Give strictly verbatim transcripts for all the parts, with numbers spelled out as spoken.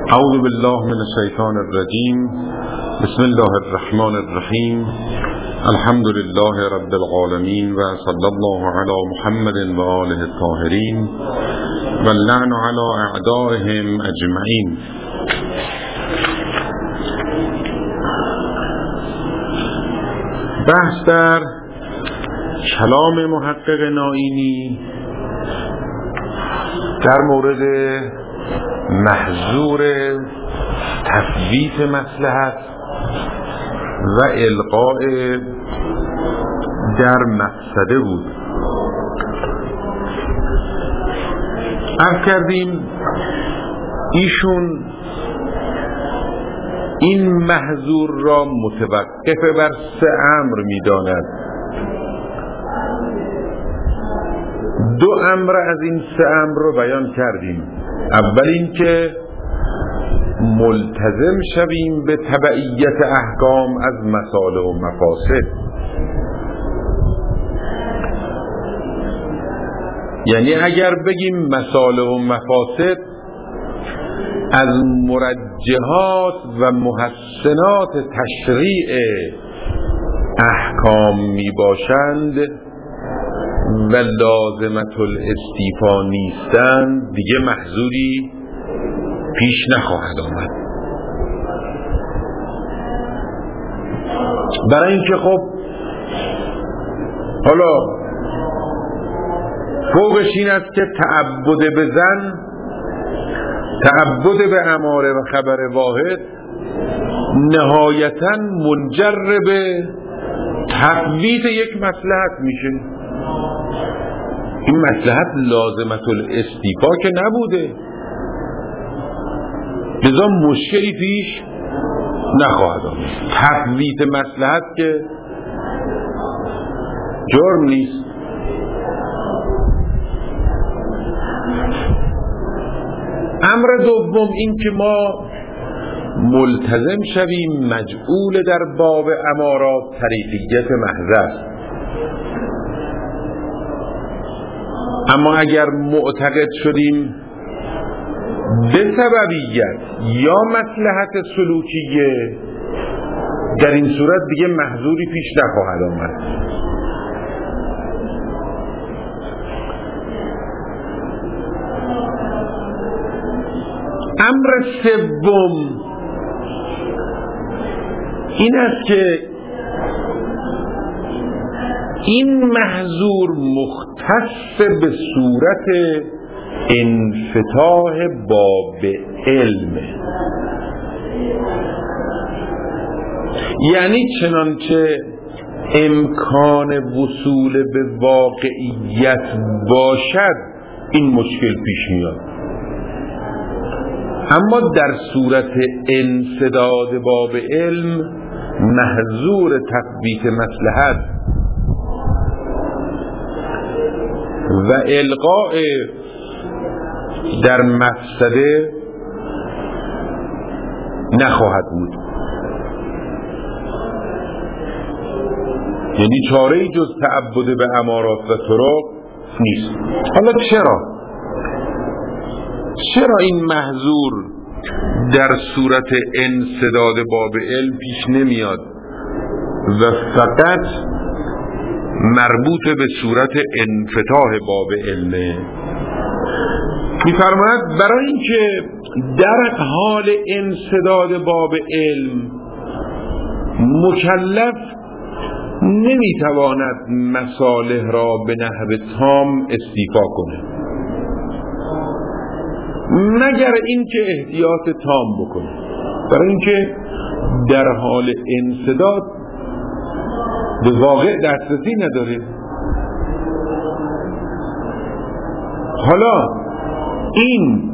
اعوذ بالله من الشیطان الرجیم. بسم الله الرحمن الرحیم. الحمد لله رب العالمین و صلی الله علی محمد و آله الطاهرین و اللعن علی اعدائهم اجمعین. بحث در کلام محقق نائینی در مورد محظور تثبیت مصلحت و القاء در مفسده بود. عرض کردیم ایشون این محظور را متوقف بر سه امر می داند. دو امر از این سه امر رو بیان کردیم. اول این که ملتزم شویم به تبعیت احکام از مصالح و مفاسد، یعنی اگر بگیم مصالح و مفاسد از مرجحات و محسنات تشریع احکام می باشند و لازمت الاستیفا نیستند، دیگه محظوری پیش نخواهد آمد. برای اینکه خب حالا فوقش این است که تعبد به زن، تعبد به اماره و خبر واحد نهایتاً منجر به تثبیت یک مصلحت میشه. این مصلحت لازمت الاستیفا که نبوده، لذا مشکلی پیش نخواهد آمد. تثبیت مصلحت که جرم نیست. امر دوم این که ما ملتزم شویم مجعول در باب امارات طریقیت محض است. اما اگر معتقد شدیم به سببیت یا مصلحت سلوکیه، در این صورت دیگه محظوری پیش نخواهد آمد. امر سوم این است که این محظور مختص به صورت انفتاح باب علم، یعنی چنانچه امکان وصول به واقعیت باشد این مشکل پیش میاد. اما در صورت انسداد باب علم محظور تثبیت مصلحت و القاء در مفسده نخواهد بود. یعنی چاره‌ای جز تعبد به امارات و طرق نیست. حالا چرا؟ چرا این محظور در صورت انسداد باب علم پیش نمیاد و فقط مربوط به صورت انفتاح باب علمه؟ می‌فرماید برای اینکه در حال انسداد باب علم مکلف نمیتواند مصالح را به نحو تام استیفا کنه مگر اینکه احتیاط تام بکنه. برای اینکه در حال انسداد به واقع دسترسی نداره. حالا این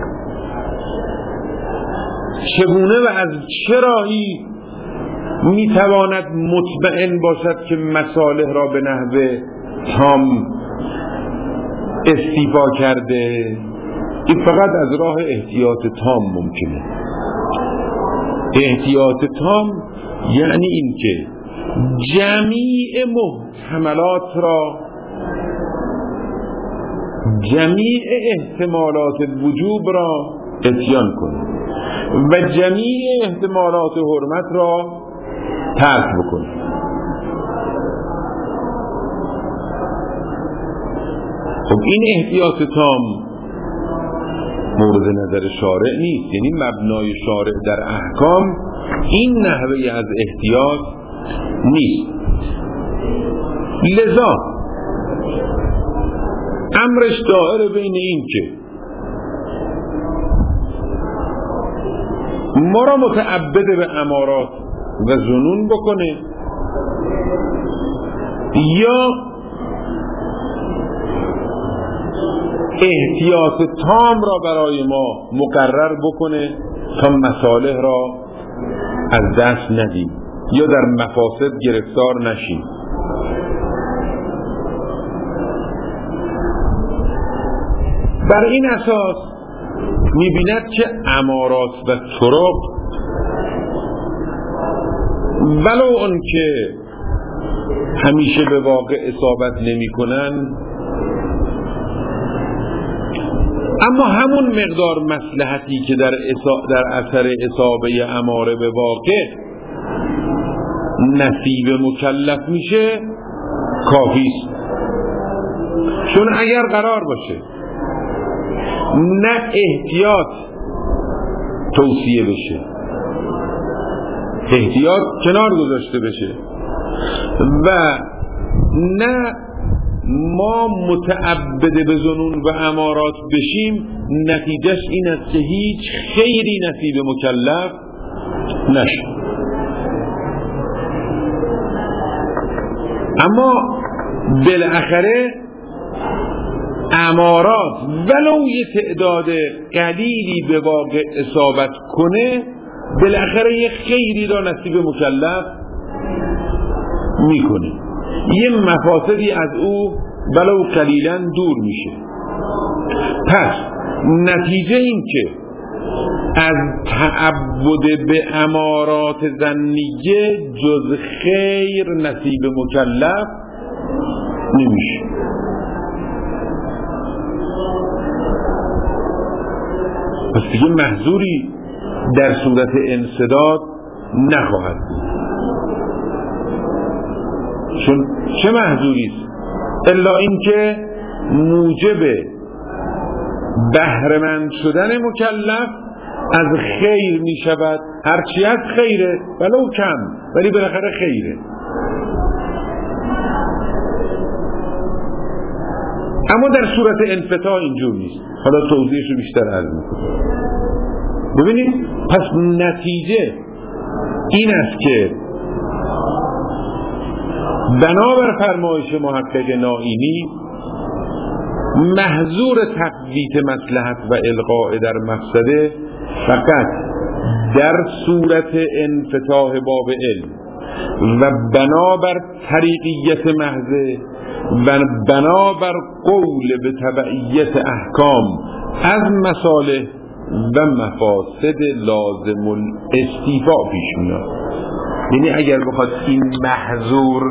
چگونه و از چه راهی میتواند مطمئن باشد که مصالح را به نحو تام استیفا کرده؟ این فقط از راه احتیاط تام ممکنه. احتیاط تام یعنی این که جمیع محتملات را، جمیع احتمالات وجوب را اتیان کنه. و جمیع احتمالات حرمت را ترک بکنه. خب این احتیاط تام مورد نظر شارع نیست، یعنی مبنای شارع در احکام این نحوه از احتیاط نیست. لذا امرش دائر بین این که ما را متعبد به امارات و ظنون بکنه یا احتیاط تام را برای ما مقرر بکنه تا مصالح را از دست ندیم یا در مفاسد گرفتار نشیم. بر این اساس می‌بیند که امارات و طرق ولو اون که همیشه به واقع اصابت نمی‌کنند، اما همون مقدار مصلحتی که در در اثر اصابه اماره به واقع نصیب مکلف میشه کافی است. چون اگر قرار باشه نه احتیاط توصیه بشه، احتیاط کنار گذاشته بشه و نه ما متعبد به ظنون و امارات بشیم، نتیجهش این است که هیچ خیری نصیب مکلف نشه. اما بالاخره امارات ولو یه تعداد قلیلی به واقع اصابت کنه، بالاخره یه خیری را نصیب مکلف میکنه، یه مفاسدی از او ولو قلیلا دور میشه. پس نتیجه این که از تعبد به امارات ظنیه جز خیر نصیب مکلف نمیشه. پس دیگه محظوری در صورت انسداد نخواهد بود. چون چه محظوری است الا اینکه موجب بهره‌مند شدن مکلف از خیر می شود، هرچی از خیره ولو کم ولی بالاخره خیره. اما در صورت انفتاح اینجور نیست. حالا توضیحش رو بیشتر عرض میکنم. ببینید پس نتیجه این است که بنابر فرمایش محقق نائینی محظور تقویت مصلحت و الغاء در مفسده فقط در صورت انفتاح باب علم و بنابر طریقیت محضه و بنابر قول به تبعیت احکام از مصالح و مفاسد لازم الاستیفاء پیش میاد. یعنی اگر بخواد این محظور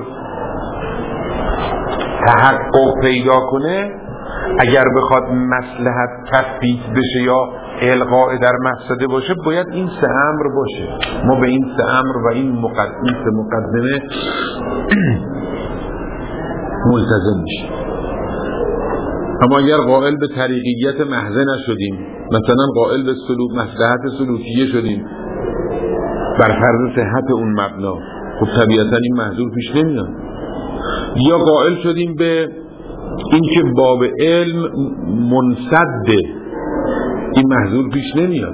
تحقق پیدا کنه، اگر بخواد مصلحت تثبیت بشه یا الغاء در مفسده باشه، باید این سه امر باشه. ما به این سه امر و این مقدمه مقدمه ملتزم میشیم. اما اگر قائل به طریقیت محضه نشدیم، مثلا قائل به سلوک مصلحت سلوکیه شدیم بر فرض صحت اون مبنا، خب طبیعتا این محظور پیش نمیاد. یا قائل شدیم به اینکه باب علم منسده، این محظور پیش نمیاد.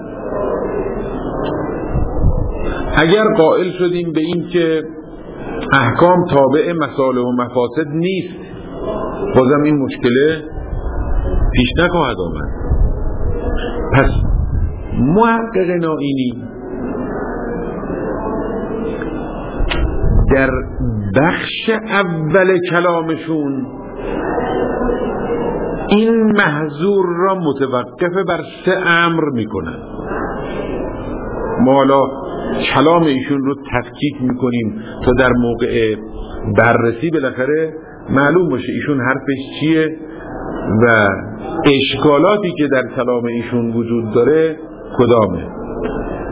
اگر قائل شدیم به اینکه احکام تابع مصالح و مفاسد نیست، بازم این مشکله پیش نخواهد آمد. پس محقق نائینی در بخش اول کلامشون این محظور را متوقف بر سه امر میکنن. ما حالا کلام ایشون رو تفکیک میکنیم تا در موقع بررسی بالاخره معلوم باشه ایشون حرفش چیه و اشکالاتی که در کلام ایشون وجود داره کدامه.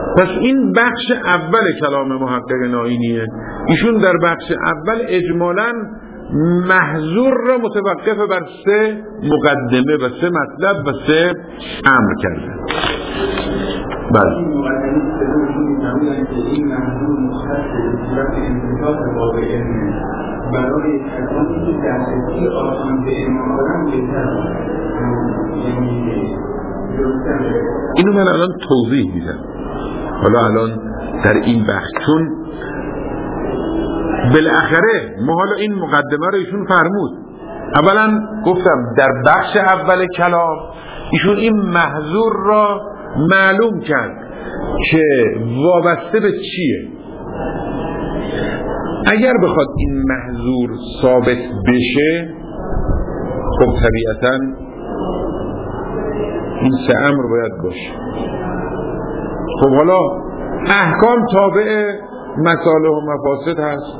پس این بخش اول کلام محقق نائینیه. ایشون در بخش اول اجمالاً محظور را متوقف بر سه مقدمه و سه مطلب و سه امر کرده. بله. این محظور مختص به صورت انتفاق باب علم برای کسانی که دسترسی آسان به امام دارن بهتر. اینو من الان توضیح میدم. حالا الان در این بخش چون بالاخره ما حالا این مقدمه رو ایشون فرمود. اولا گفتم در بخش اول کلام ایشون این محظور را معلوم کرد که وابسته به چیه. اگر بخواد این محظور ثابت بشه خب طبیعتاً این سه امر باید باشه. خب حالا احکام تابع مصالح و مفاسد هست.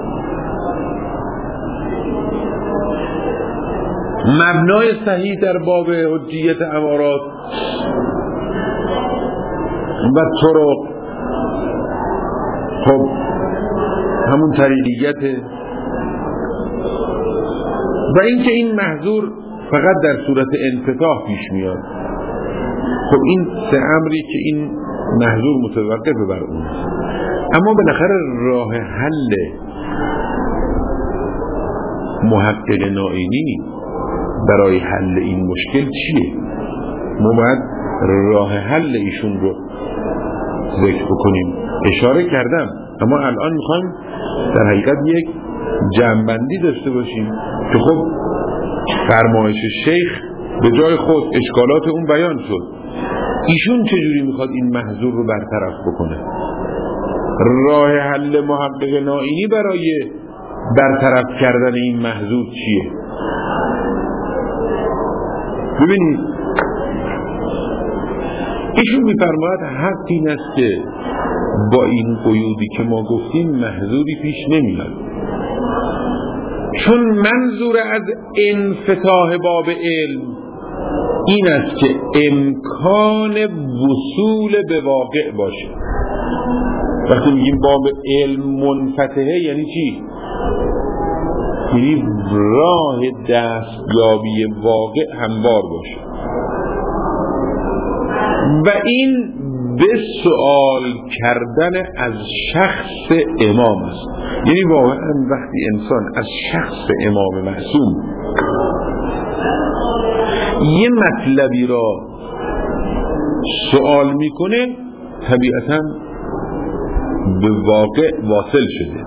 مبنای صحیح در باب حجیت امارات و طرق خب همون طریقیته و اینکه این محظور فقط در صورت انفتاح پیش میاد. خب این سه امری که این محظور متوقف بر اون. اما بالاخره راه حل محقق نائینی برای حل این مشکل چیه؟ ما باید راه حل ایشون رو ذکر بکنیم. اشاره کردم اما الان میخوایم در حقیقت یک جمع‌بندی داشته باشیم که خب فرمایش شیخ به جای خود اشکالات اون بیان شد. ایشون چجوری میخواد این محظور رو برطرف بکنه؟ راه حل محقق نائینی برای برطرف کردن این محظور چیه؟ ببینید ایشون میفرماید حق این است که با این قیودی که ما گفتیم محظوری پیش نمیاد، چون منظور از انفتاح باب علم این است که امکان وصول به واقع باشه. وقتی میگیم باب علم منفتحه یعنی چی؟ یعنی راه دستیابی واقع هموار باشه و این به سوال کردن از شخص امام است. یعنی واقعا وقتی انسان از شخص امام معصوم یه مطلبی را سوال میکنه طبیعتاً به واقع واصل شده.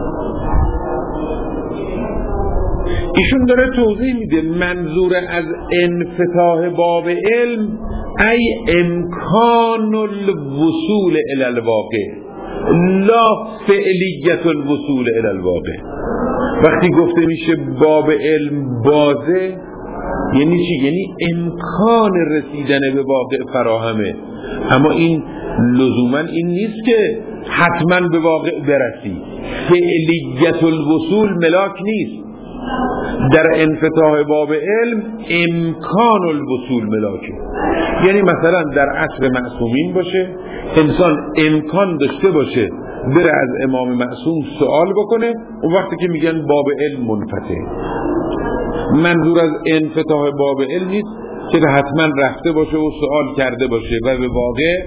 ایشون داره توضیح میده منظور از انفتاح باب علم ای امکان الوصول الی الواقع لا فعلیت الوصول الی الواقع. وقتی گفته میشه باب علم بازه یعنی چی؟ یعنی امکان رسیدن به واقع فراهمه، اما این لزوما این نیست که حتما به واقع برسی. فعلیت الوصول ملاک نیست. در انفتاح باب علم امکان الوصول ملاکه. یعنی مثلا در عصر معصومین باشه انسان امکان داشته باشه بره از امام معصوم سوال بکنه، اون وقتی که میگن باب علم منفتح. منظور از انفتاح باب علم نیست که حتما رفته باشه و سوال کرده باشه و به واقع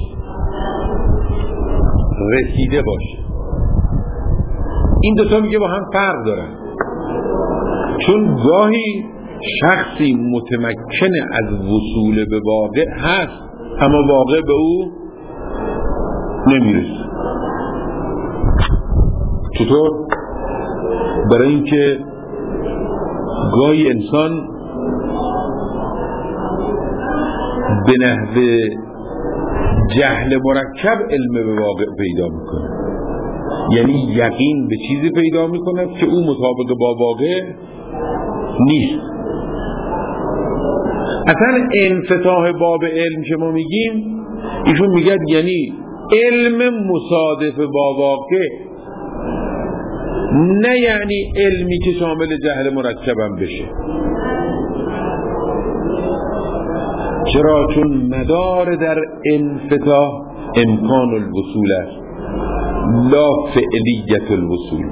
رسیده باشه. این دوتا میگه با هم فرق دارن، چون گاهی شخصی متمکن از وصول به واقع هست اما واقع به او نمیرسه. چطور؟ برای اینکه گاهی انسان به نحو جهل مرکب علم به واقع پیدا میکنه، یعنی یقین به چیزی پیدا میکنه که او مطابق با واقع نیست. اصلا انفتاح باب علم که ما میگیم ایشون میگه یعنی علم مصادف با واقع، نه یعنی علمی که شامل جهل مرکبم بشه. چرا؟ چون مدار در انفتاح امکان الوصول است لا فعلیت الوصول.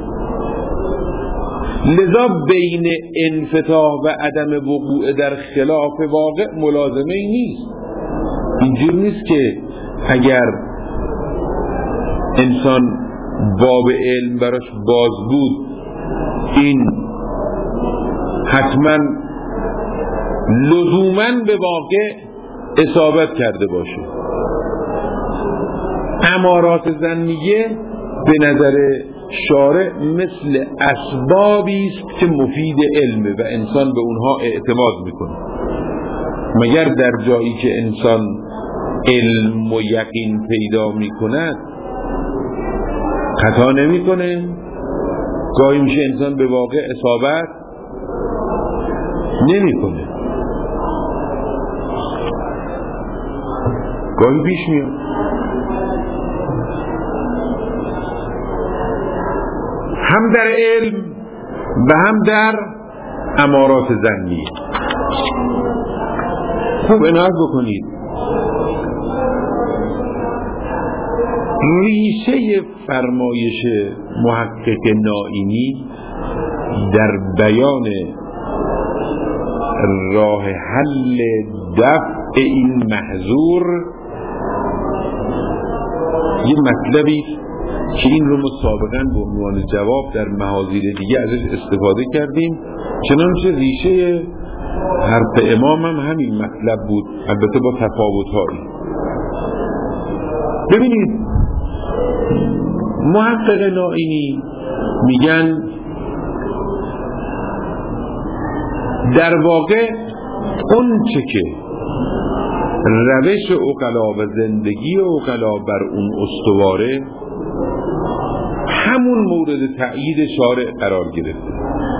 لذا بین انفتاح و عدم وقوع در خلاف واقع ملازمه ای نیست. اینجور نیست که اگر انسان باب علم براش باز بود این حتما لزوماً به واقع اصابت کرده باشه. امارات ظنیه به نظر شارع مثل اسبابی است که مفید علمه و انسان به اونها اعتماد میکنه، مگر در جایی که انسان علم و یقین پیدا میکند خطا نمیکنه. گاهی میشه انسان به واقع اصابت نمیکنه، گاهی پیش میاد. هم در علم و هم در امارات ظنی. خوب عنایت بکنید، ریشه فرمایش محقق نائینی در بیان راه حل دفع این محظور یه مطلبی که این رو ما سابقاً به عنوان جواب در محاذیر دیگه ازش استفاده کردیم، چنانچه ریشه حرف امام هم همین مطلب بود، البته با تفاوت‌هایی. ببینید محقق نائینی میگن در واقع اون چه که روش عقلا و زندگی عقلا بر اون استواره همون مورد تأیید شارع قرار گرفته.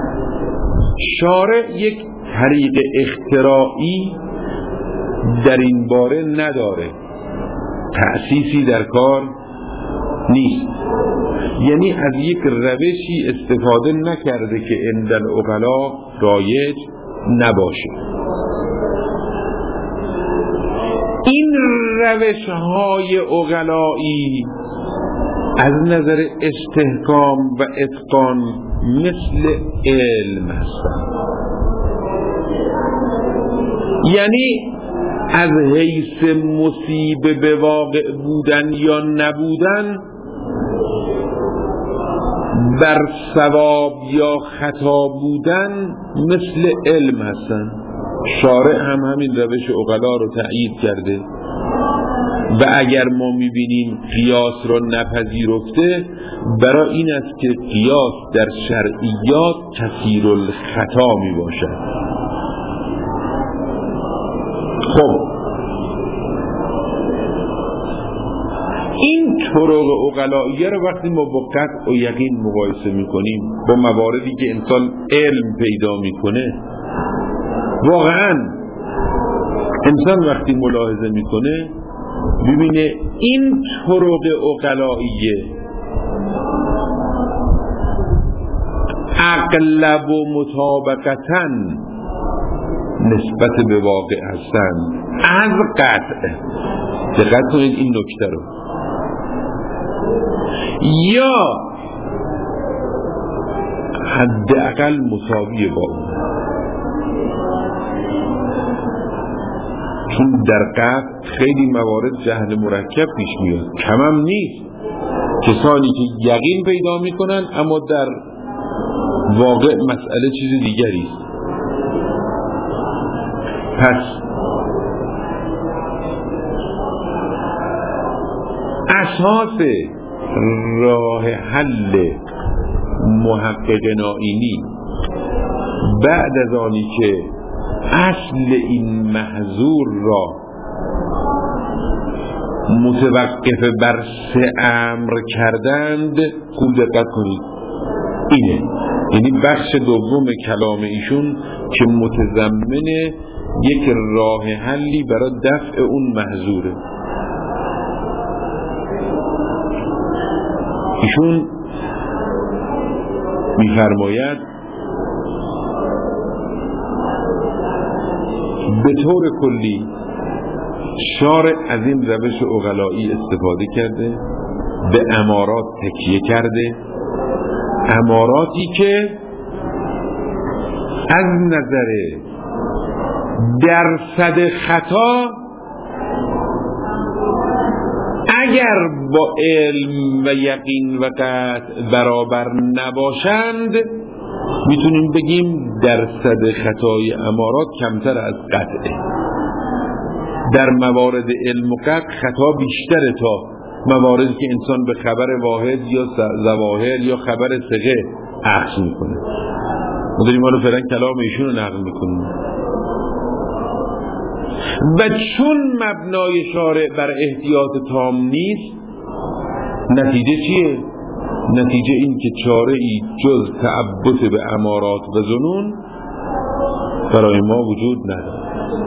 شارع یک طریق اختراعی در این باره نداره، تأسیسی در کار نیست، یعنی از یک روشی استفاده نکرده که عند العقلا رایج نباشه. این روش‌های عقلایی از نظر استحکام و اتقان مثل علم هستند، یعنی از حیث مصیبه به واقع بودن یا نبودن، بر صواب یا خطا بودن مثل علم هستند. شارع هم همین روش عقلا رو تأیید کرده و اگر ما میبینیم قیاس رو نپذیرفته، برای این است که قیاس در شرعیات کثیر الخطا میباشد. خب این طرق عقلائیه رو وقتی ما با قطع و یقین مقایسه میکنیم با مواردی که انسان علم پیدا میکنه، واقعا انسان وقتی ملاحظه میکنه ببینه این طرق عقلائیه اغلب و مطابقتاً نسبت به واقع هستند از قطع. دقت کنید این نکته رو. یا حداقل مساوی با اون، چون در قطع خیلی موارد جهل مرکب پیش میاد، کم هم نیست کسانی که یقین پیدا میکنن اما در واقع مسئله چیز دیگری است. پس اساس راه حل محقق نائینی بعد از آنی که اصل این محظور را متوقف بر سه امر کردند، خوب دقت کنید، اینه، یعنی بخش دوم کلام ایشون که متضمن یک راه حلی برای دفع اون محظوره. ایشون می‌فرماید به طور کلی شارع از این روش عقلایی استفاده کرده، به امارات تکیه کرده، اماراتی که از نظر درصد خطا اگر با علم و یقین و قطع برابر نباشند میتونیم بگیم درصد خطای امارات کمتر از قطعه. در موارد علم و قطع خطا بیشتره تا مواردی که انسان به خبر واحد یا ظواهر یا خبر ثقه اخذ میکنه. ما داریم حالا فعلا کلام ایشون رو نقل میکنیم و چون مبنای شارع بر احتیاط تام نیست، نتیجه چیه؟ نتیجه این که چاره ای جز تعبد به امارات و ظنون برای ما وجود نداره.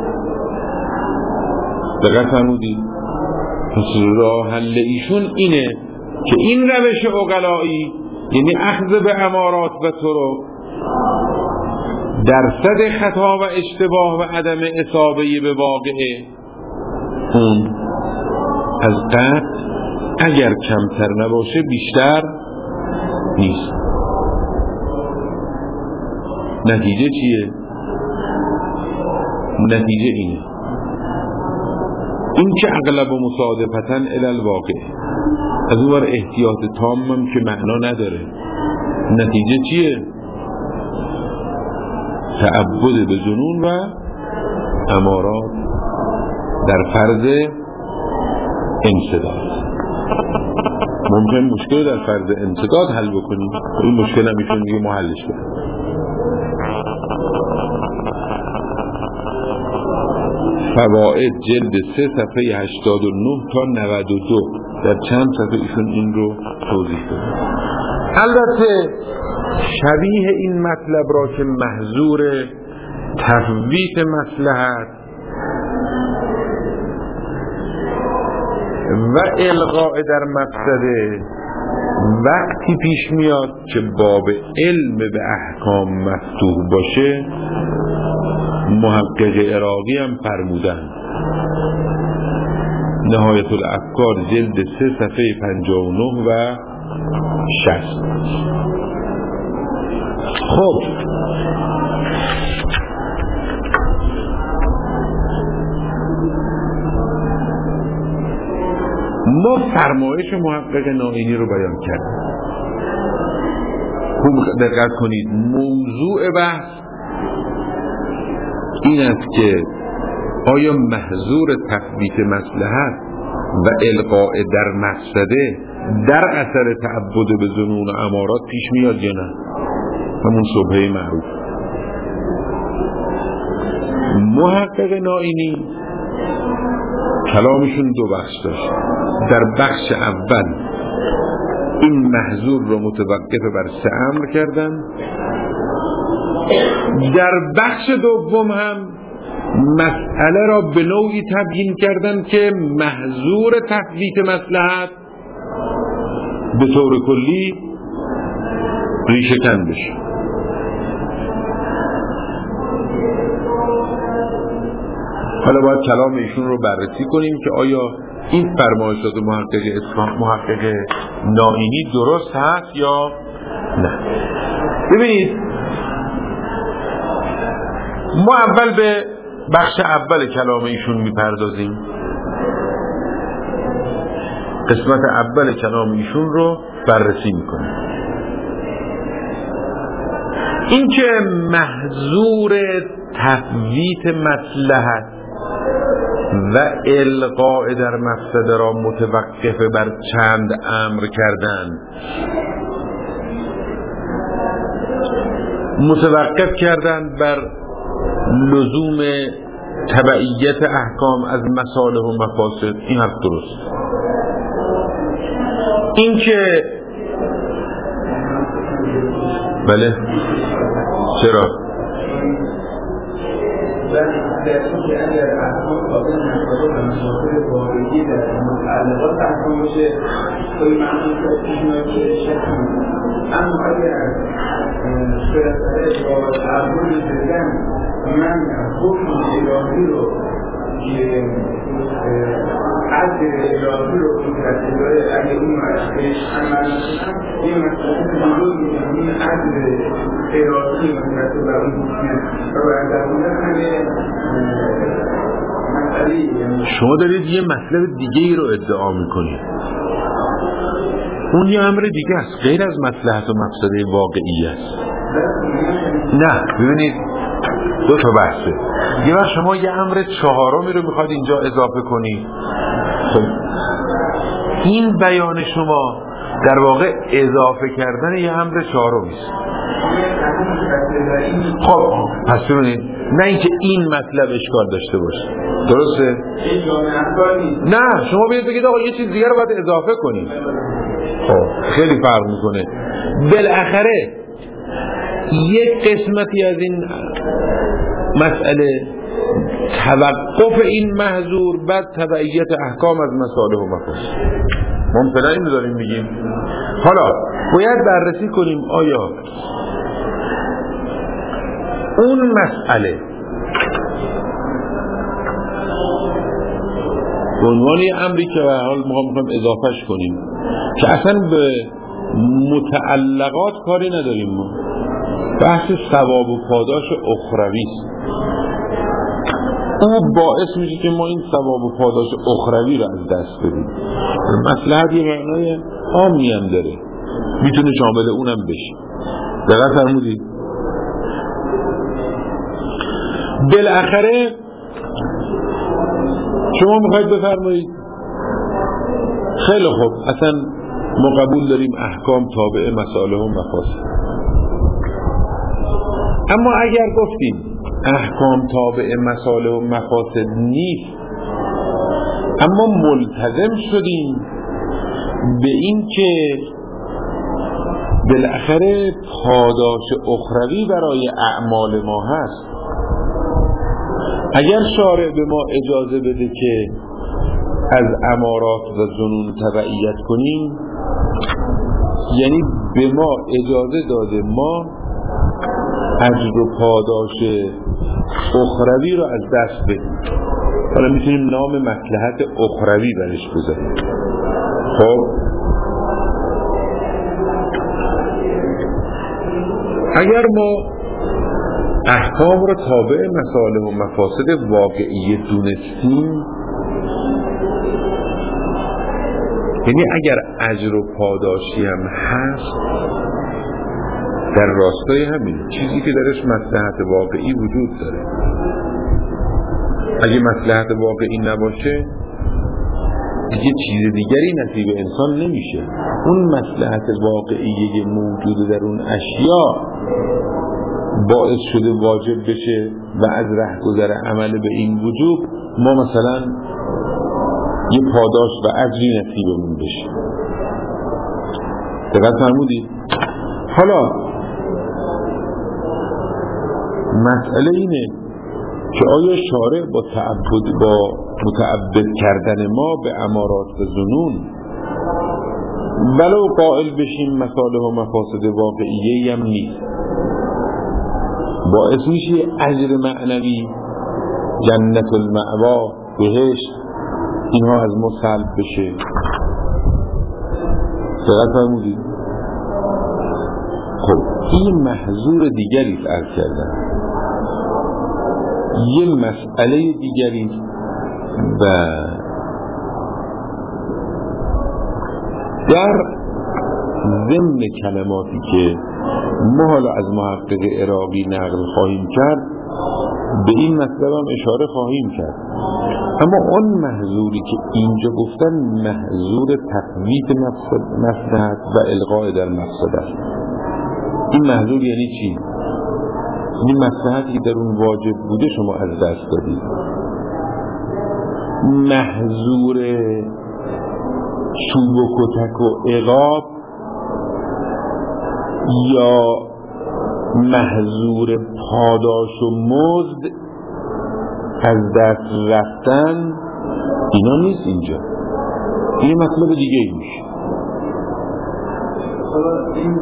دقیق فرمودید؟ پس راه حل ایشون اینه که این روش عقلایی، یعنی اخذ به امارات و طرق، درصد خطا و اشتباه و عدم اصابه به واقعه اون از قطع اگر کمتر نباشه بیشتر نیست. نتیجه چیه؟ نتیجه اینه این که اغلب و مصادفتاً الی الواقع، از اون ور احتیاط تامم که معنا نداره. نتیجه چیه؟ تعبد به ظنون و امارات در فرض انسداد. ممکن مشکل در فرض انسداد حل بکنیم، این مشکل هم میشون دیگه ما حلش کنیم. فوائد جلد سه صفحه هشتاد و نه تا نود و دو، در چند صفحه ایشون این رو توضیح داره. البته شبیه این مطلب را که محظور تفویت مصلحت و الغاء در مفسده وقتی پیش میاد که باب علم به احکام مفتوح باشه، محقق عراقی هم فرمودن نهایت الافکار جلد سه صفحه پنجاه و نه و شصت. خب ما فرمایش محقق نائینی رو بیان کردیم. خوب دقت کنید، موضوع بحث این است که آیا محظور تثبیت مصلحت و الغاء در مفسده در اثر تعبد به ظنون و امارات پیش میاد یا نه؟ همون شبهه معروف. محقق نائینی کلامشون دو بخش داشت. در بخش اول این محظور رو متوقف بر سه امر کردن، در بخش دوم هم مسئله را به نوعی تبیین کردن که محظور تثبیت مصلحت به طور کلی ریشه کن بشه. حالا باید کلام ایشون رو بررسی کنیم که آیا این فرمایشات محقق اسلام محقق نائینی درست هست یا نه. ببینید، ما اول به بخش اول کلام ایشون میپردازیم. قسمت اول کلام ایشون رو بررسی میکنیم. این که محظور تفویت مصلحت و الغاء در مفسده را متوقف بر چند امر کردن، متوقف کردن بر لزوم تبعیت احکام از مصالح و مفاسد، این حرف درست. این که بله چرا؟ در این که اگر احکام قابل نشده و مشاهده واقعی در متعلقات احکام باشه، توی معنی که پیشنهاد که شک کنید. اما اگر فرصت با تعبیر بزن من حکم الهی رو که حد اضافی رو کنترکتی داره اگه اون بهش عمل کنم این مسئله بزرگ میکنم این حد اضافی کنترکتی بر اون میکنم و باید در مورد همه مسئله شما دارید یه مطلب دیگه ای رو ادعا میکنید، اون یه امر دیگه است غیر از مصلحت و مفسده واقعی است. نه ببینید دو تا بحثه. یه وقت شما یه امر چهارمی رو میخواد اینجا اضافه کنید، خب این بیان شما در واقع اضافه کردن یه امر چهارمی است. خب پس ببینید نه اینکه این مطلب اشکال داشته باشه، درسته؟ نه شما بیاید بگید آقا یه چیز دیگه رو باید اضافه کنید، خب خیلی فرق میکنه. بالاخره یک قسمتی از این مسئله توقف این محظور بعد تبعیت احکام از مصالح و مفاسد، ممکنه این رو داریم میگیم. حالا باید بررسی کنیم آیا اون مسئله به عنوان یه امری که به حال ما میخوایم اضافهش کنیم که اصلا به متعلقات کاری نداریم، ما بحث ثواب و پاداش اخروی است، او باعث میشه که ما این ثواب و پاداش اخروی رو از دست بدیم. مصلحت یه معنای عامی هم داره، میتونه شامل اونم بشه. دقیق فرمودید؟ بالاخره شما میخواید بفرمایید خیلی خوب اصلا ما قبول داریم احکام تابع مصالح و مفاسد، اما اگر گفتیم احکام تابع مصالح و مفاسد نیست اما ملتزم شدیم به این که بالاخره پاداش اخروی برای اعمال ما هست، اگر شارع به ما اجازه بده که از امارات و ظنون تبعیت کنیم یعنی به ما اجازه داده ما اجر و پاداش اخروی رو از دست بدیم. حالا میتونیم نام مصلحت اخروی برش بذاریم. خب اگر ما احکام رو تابع مصالح و مفاسد واقعی دونستیم، یعنی اگر اجر و پاداشی هم هست در راستای همین چیزی که درش مصلحت واقعی وجود داره. اگه مصلحت واقعی نباشه دیگه چیز دیگری نصیب انسان نمیشه. اون مصلحت واقعی موجود در اون اشیاء باعث شده واجب بشه و از رهگذر عمل به این وجوب ما مثلا یه پاداش و اجری نصیبمون بشه. دقیق فرمودید؟ حالا مسئله اینه که آیا شارع با تعبد با متعبد کردن ما به امارات و ظنون ولو قائل بشیم مصالح و مفاسد واقعیه هم نیست، باعث میشه اجر معنوی، جنت المأوا، بهشت، اینها از ما سلب بشه. دقیق فرمودید؟ خب این محظور دیگری عرض کردن، یه مسئله دیگری و در ضمن کلماتی که ما حالا از محقق عراقی نقل خواهیم کرد به این مطلب هم اشاره خواهیم کرد، اما اون محظوری که اینجا گفتن محظور تفویت مصلحت و الغاء در مفسد است. این محظور یعنی چی؟ این مصلحتی که در اون واجب بوده شما از دست دادید. محظور چوب و کتک و عقاب یا محظور پاداش و مزد از دست رفتن اینا نیست اینجا، این مطلب دیگه ای میشه. این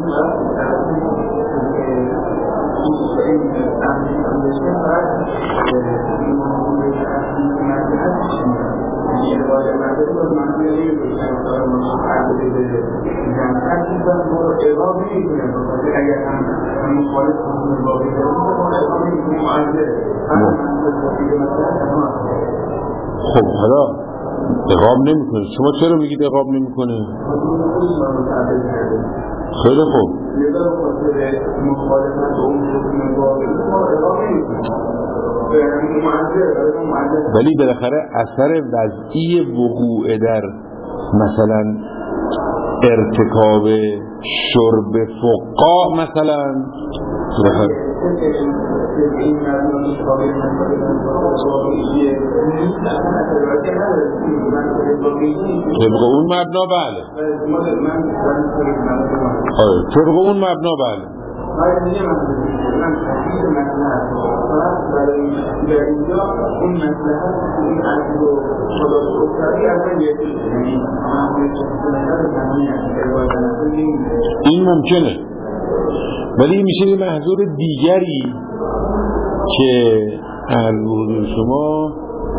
خب حالا اقام نمیکنه. شما چرا میگید اقام نمیکنه؟ خیلی خوب. ولی بالاخره اثر وضعی وقوع در مثلا ارتکاب شرب فقاع مثلا بالاخره طبق اون مبنا بله آره طبق اون مبنا بله این ممکنه، ولی میشه یه محضور دیگری که حضور شما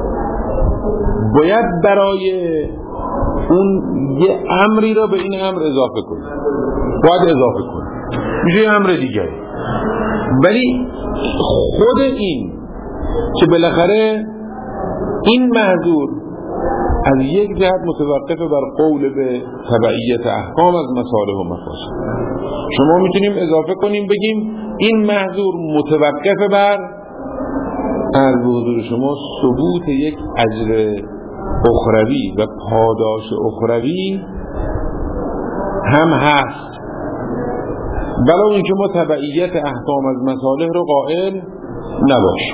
باید برای اون یه امری را به این امر اضافه کنید، باید اضافه کنید، میشه یه امر دیگری. ولی خود این که بالاخره این محضور از یک جهت متوقف بر قول به تبعیت احکام از مصالح و مفاسد، شما میتونیم اضافه کنیم بگیم این محضور متوقف بر از حضور شما ثبوت یک اجر اخروی و پاداش اخروی هم هست، بلا اینکه ما تبعیت احکام از مصالح رو قائل نباشیم.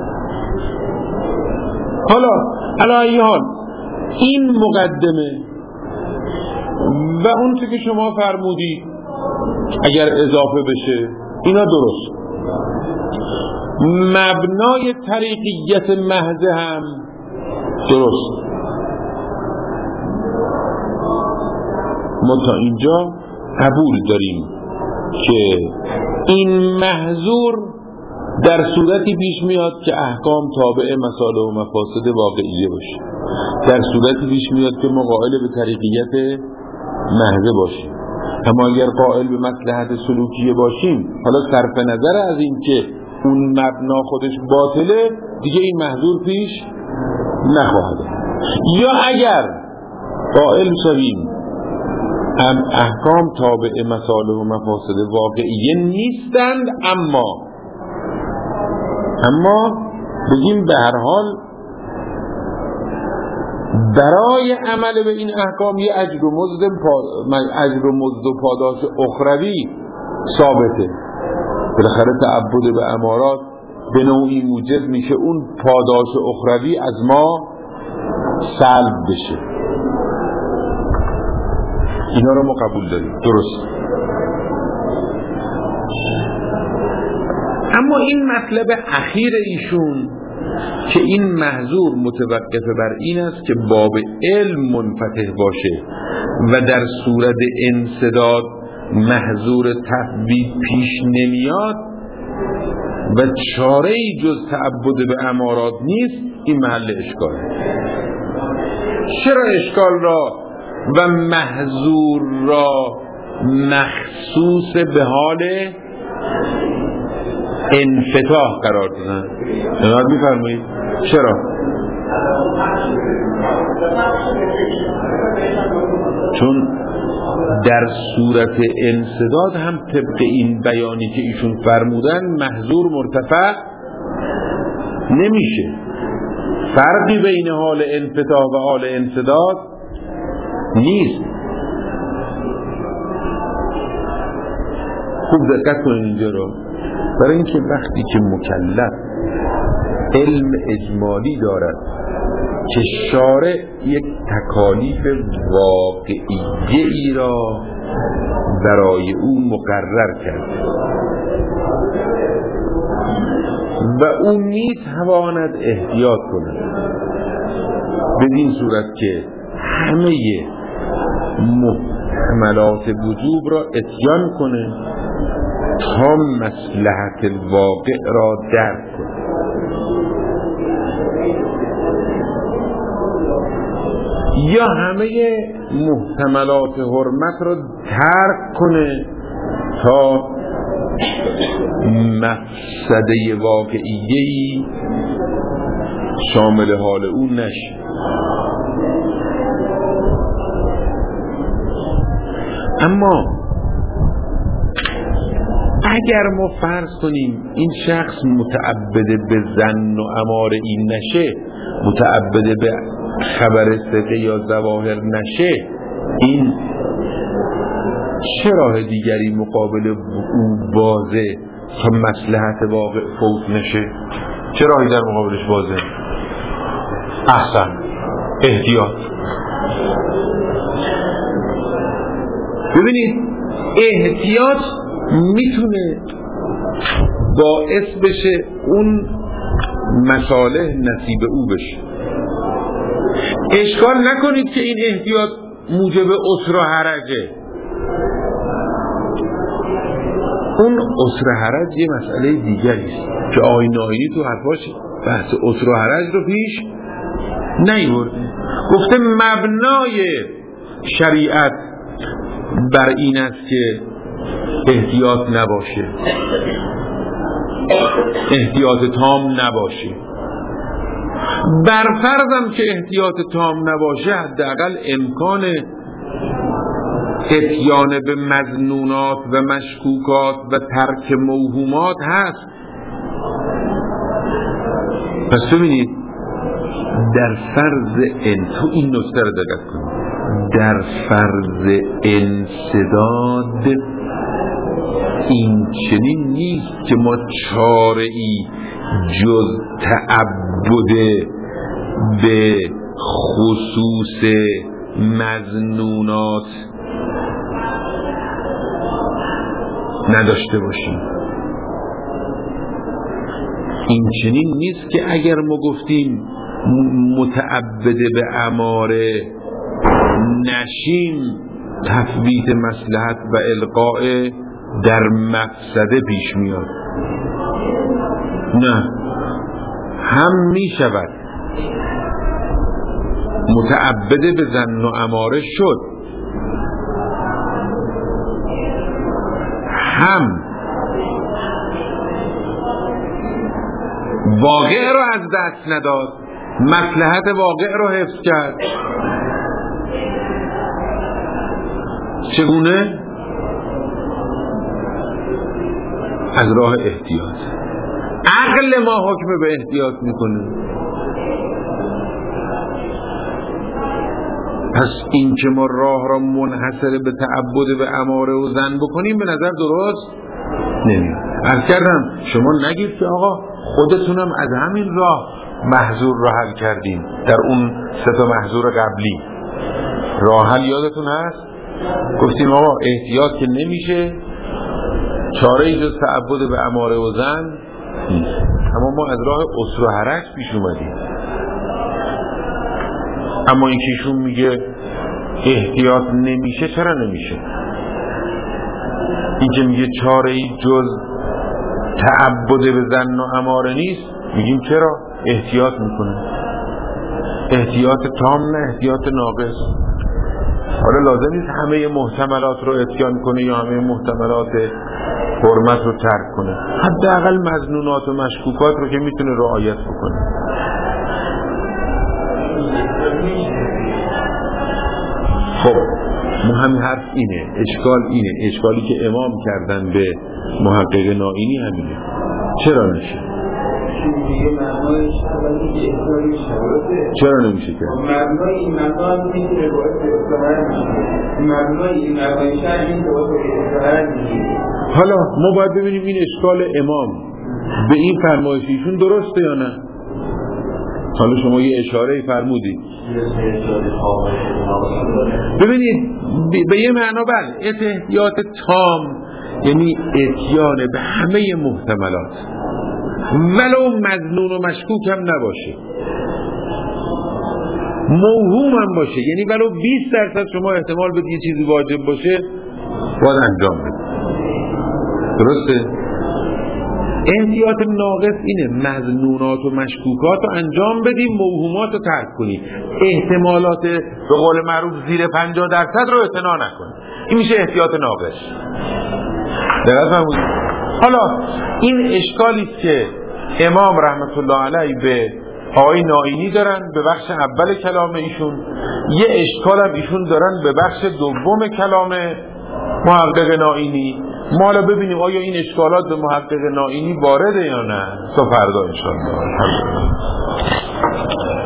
حالا علی ای حال این مقدمه و اون چه که شما فرمودید اگر اضافه بشه اینا درست، مبنای طریقیت محض هم درست. ما تا اینجا قبول داریم که این محظور در صورتی پیش میاد که احکام تابع مصالح و مفاسد واقعیه باشه، در صورتی پیش میاد که ما قائل به طریقیت محض باشیم. اما اگر قائل به مصلحت سلوکیه باشیم، حالا صرف نظر از این که اون مبنا خودش باطله، دیگه این محظور پیش نخواهد. یا اگر قائل شویم احکام تابع مصالح و مفاسد واقعیه نیستند، اما اما بگیم به هر حال برای عمل به این احکام یه اجر و مزد اجر و مزد و پاداش اخروی ثابته. بالاخره تعبد به امارات به نوعی موجب میشه اون پاداش اخروی از ما سلب بشه. اینا رو ما قبول داریم، درست. اما این مطلب اخیر ایشون که این محظور متوقف بر این است که باب علم منفتح باشه و در صورت انسداد محظور تثبیت پیش نمیاد و چاره‌ای جز تعبد به امارات نیست، این محل اشکال. چرا اشکال را و محظور را مخصوص به حال انفتاح قرار دادن؟ جناب می‌فرمایید چرا؟ چون در صورت انسداد هم طبق این بیانی که ایشون فرمودن محظور مرتفع نمیشه. فرقی بین حال انفتاح و حال انسداد نیست. خوب دقت کنید اینجا رو، برای اینکه وقتی که مکلف علم اجمالی دارد که شارع یک تکالیف واقعیه ای را برای او مقرر کرد و او میتواند احتیاط کند، بدین صورت که همه محتملات وجوب را اتیان کنه تا مصلحت الواقع را درک کنه. یا همه محتملات حرمت رو ترک کنه تا مفسده واقعیه‌ای شامل حال اون نشه. اما اگر ما فرض کنیم این شخص متعبد به ظن و امار این نشه، متعبد به خبر ثقه یا ظواهر نشه، این چه راه دیگری مقابل او بازه تا مصلحت واقع فوت نشه؟ چه راهی در مقابلش بازه؟ احسن، احتیاط. ببینید احتیاط میتونه باعث بشه اون مصالح نصیب او بشه. اشکال نکنید که این احتیاط موجب عسر و حرجه. اون عسر و حرج یه مسئله دیگری است که آیین آیینی تو حرفاش بحث عسر و حرج رو پیش نیورده. گفته مبنای شریعت بر این است که احتیاط نباشه، احتیاط تام نباشه. برفرضم که احتیاط تام نباشه، حداقل امکان اتیان به مظنونات و مشکوکات و ترک موهومات هست. پس ببینید در فرض ان تو این نکته رو دقت کنید، در فرض انسداد این چنین نیست که ما چاره ای جز تعبد به خصوص مظنونات نداشته باشیم. این چنین نیست که اگر ما گفتیم متعبد به اماره نشیم تثبیت مصلحت و القاء در مفسده پیش میاد. نه، هم می شود متعبد به ظن و اماره شد، هم واقع رو از دست نداد، مصلحت واقع رو حفظ کرد. چگونه؟ از راه احتیاط. عقل ما حکم به احتیاط میکنه. پس این که ما راه را منحصر به تعبد به اماره و ظن بکنیم به نظر درست نمیاد. عرض کردم شما نگید که آقا خودتونم از همین راه محظور را حل کردیم. در اون سه تا محظور قبلی راه حل یادتون هست؟ گفتیم آقا احتیاط که نمیشه، چاره ای جز تعبد به اماره و ظن نیست. اما ما از راه عسر و حرج پیش اومدیم. اما این که ایشون میگه احتیاط نمیشه، چرا نمیشه؟ این که میگه چاره ای جز تعبد به ظن و اماره نیست، میگیم چرا؟ احتیاط میکنه. احتیاط تام نه، احتیاط ناقص. حالا لازم نیست همه محتملات رو اتیان کنه یا همه محتملات حرمت رو ترک کنه، حداقل مظنونات و مشکوکات رو که میتونه رعایت بکنه. خب مهم حرف اینه، اشکال اینه، اشکالی که امام کردن به محقق نائینی همینه. چرا نشه؟ چرا نمیشه کرد؟ مبنای این مقام میتونه باعث اصلاح میشه. مبنای این مقام شرعی این باعث اصلاح میشه. حالا ما باید ببینیم این اشکال امام به این فرمایشیشون درسته یا نه. حالا شما یه اشاره فرمودید، ببینید به یه معنا بله احتیاط تام یعنی اتیان به همه محتملات ولو مظنون و مشکوک هم نباشه، موهوم هم باشه، یعنی ولو بیست درصد شما احتمال بدید یه چیزی واجب باشه باید انجام بدید. درسته؟ احتیاط ناقص اینه مظنونات و مشکوکات رو انجام بدیم، موهومات رو ترک کنیم، احتمالات به قول معروف زیر پنجاه درصد رو اعتنا نکنیم. این میشه احتیاط ناقص. حالا این اشکالی که امام رحمت الله علیه به آقای نائینی دارن به بخش اول کلام ایشون، یه اشکال هم ایشون دارن به بخش دوم کلام محقق نائینی. ما حالا ببینیم آیا این اشکالات به محقق نائینی وارده یا نه. تا فردا انشاءالله.